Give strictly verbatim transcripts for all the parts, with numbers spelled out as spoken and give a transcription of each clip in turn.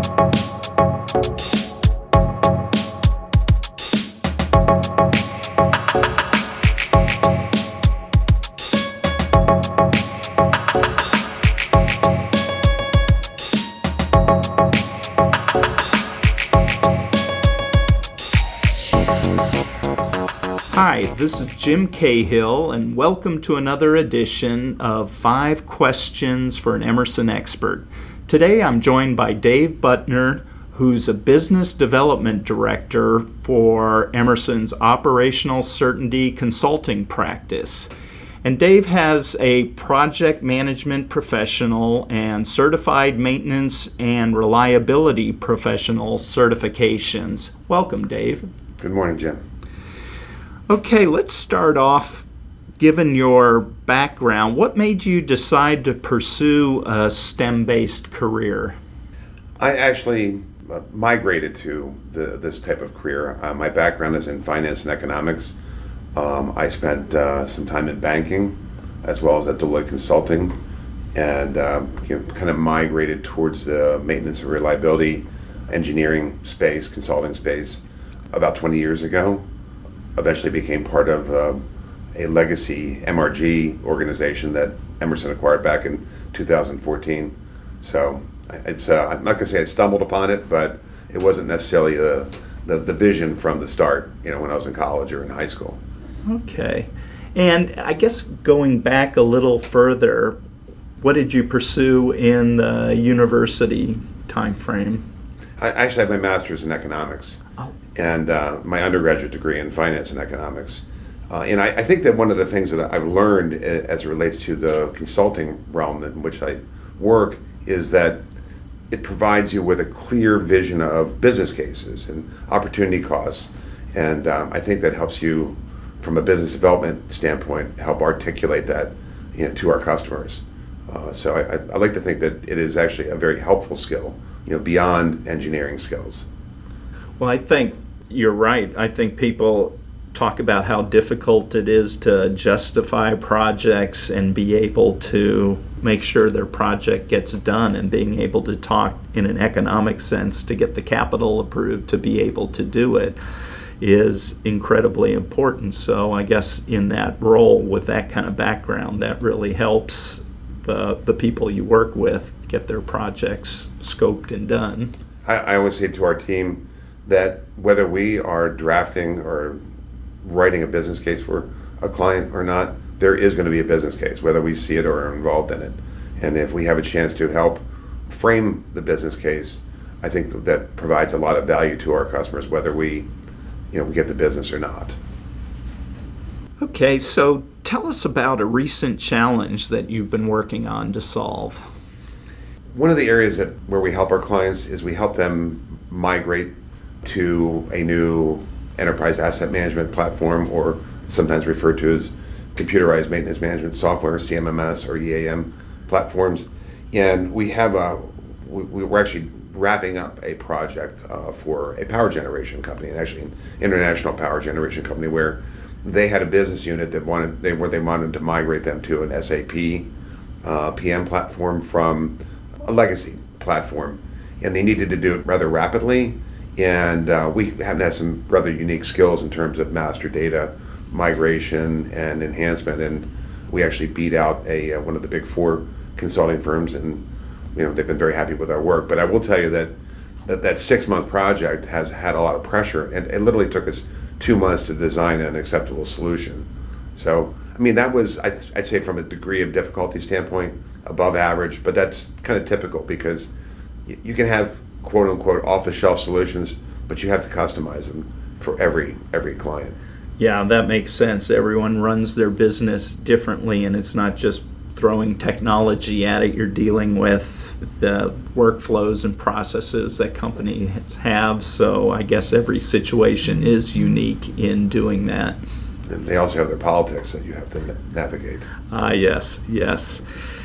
Hi, this is Jim Cahill, and welcome to another edition of Five Questions for an Emerson Expert. Today I'm joined by Dave Butner, who's a Business Development Director for Emerson's Operational Certainty Consulting practice. And Dave has a project management professional and certified maintenance and reliability professional certifications. Welcome, Dave. Good morning, Jim. Okay, let's start off. Given your background, what made you decide to pursue a STEM-based career? I actually uh, migrated to the, this type of career. Uh, my background is in finance and economics. Um, I spent uh, some time in banking as well as at Deloitte Consulting, and uh, you know, kind of migrated towards the maintenance and reliability engineering space, consulting space, about twenty years ago. Eventually became part of uh, a legacy M R G organization that Emerson acquired back in two thousand fourteen. So it's uh, I'm not going to say I stumbled upon it, but it wasn't necessarily the, the the vision from the start, you know, when I was in college or in high school. Okay. And I guess going back a little further, what did you pursue in the university time frame? I actually have my master's in economics. Oh. And uh, my undergraduate degree in finance and economics. Uh, and I, I think that one of the things that I've learned as it relates to the consulting realm in which I work is that it provides you with a clear vision of business cases and opportunity costs. And um, I think that helps you, from a business development standpoint, help articulate that, you know, to our customers. Uh, so I, I like to think that it is actually a very helpful skill, you know, beyond engineering skills. Well, I think you're right. I think people talk about how difficult it is to justify projects and be able to make sure their project gets done, and being able to talk in an economic sense to get the capital approved to be able to do it is incredibly important. So I guess in that role with that kind of background, that really helps the, the people you work with get their projects scoped and done. I, I always say to our team that whether we are drafting or writing a business case for a client or not, there is going to be a business case, whether we see it or are involved in it. And if we have a chance to help frame the business case, I think that, that provides a lot of value to our customers, whether we, you know, we get the business or not. Okay, so tell us about a recent challenge that you've been working on to solve. One of the areas that where we help our clients is we help them migrate to a new enterprise asset management platform, or sometimes referred to as computerized maintenance management software, C M M S or E A M platforms. And we have a, we, we're actually wrapping up a project uh, for a power generation company, actually an international power generation company, where they had a business unit that wanted, they where they wanted to migrate them to an S A P uh, P M platform from a legacy platform, and they needed to do it rather rapidly. And uh, we happen to have some rather unique skills in terms of master data migration and enhancement, and we actually beat out a uh, one of the big four consulting firms, and you know they've been very happy with our work. But I will tell you that that, that six month project has had a lot of pressure, and it literally took us two months to design an acceptable solution. So I mean that was I'd, I'd say from a degree of difficulty standpoint above average, but that's kind of typical because you can have quote unquote off the shelf solutions, but you have to customize them for every every client. Yeah, that makes sense. Everyone runs their business differently, and it's not just throwing technology at it. You're dealing with the workflows and processes that companies have. So I guess every situation is unique in doing that. And they also have their politics that you have to navigate. Ah, yes, yes.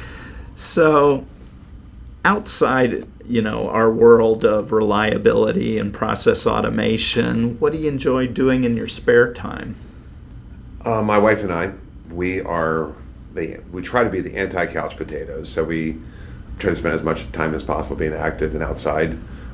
So outside, you know, our world of reliability and process automation, what do you enjoy doing in your spare time? Uh, my wife and I, we are the we try to be the anti-couch potatoes. So we try to spend as much time as possible being active and outside.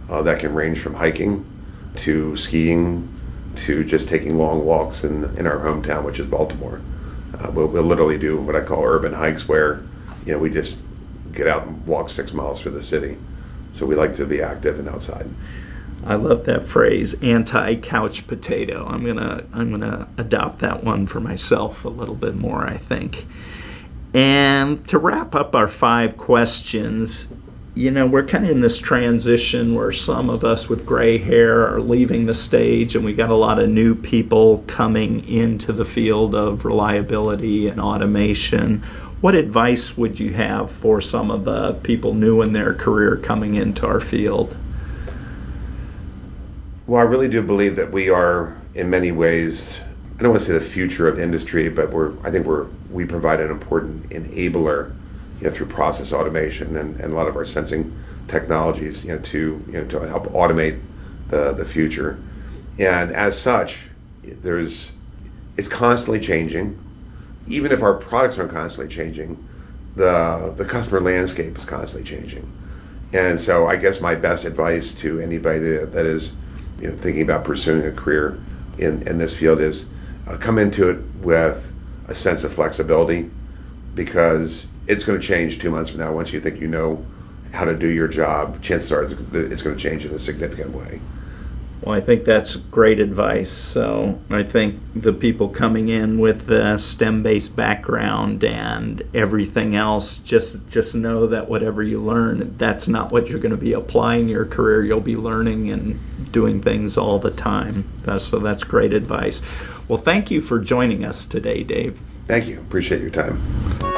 uh, that can range from hiking to skiing to just taking long walks in, in our hometown, which is Baltimore. Uh, we'll, we'll literally do what I call urban hikes, where you know we just get out and walk six miles through the city. So we like to be active and outside. I love that phrase, anti-couch potato. I'm gonna I'm gonna adopt that one for myself a little bit more, I think. And to wrap up our five questions, you know, we're kind of in this transition where some of us with gray hair are leaving the stage, and we got a lot of new people coming into the field of reliability and automation. What advice would you have for some of the people new in their career coming into our field? Well, I really do believe that we are, in many ways, I don't want to say the future of industry, but we're I think we're we provide an important enabler, you know, through process automation and, and a lot of our sensing technologies, you know, to you know to help automate the the future. And as such, there's it's constantly changing. Even if our products aren't constantly changing, the the customer landscape is constantly changing. And so I guess my best advice to anybody that, that is you know, thinking about pursuing a career in, in this field is uh, come into it with a sense of flexibility, because it's going to change two months from now. Once you think you know how to do your job, chances are it's going to change in a significant way. Well, I think that's great advice. So I think the people coming in with the STEM-based background and everything else, just just know that whatever you learn, that's not what you're going to be applying your career. You'll be learning and doing things all the time. So that's great advice. Well, thank you for joining us today, Dave. Thank you. Appreciate your time.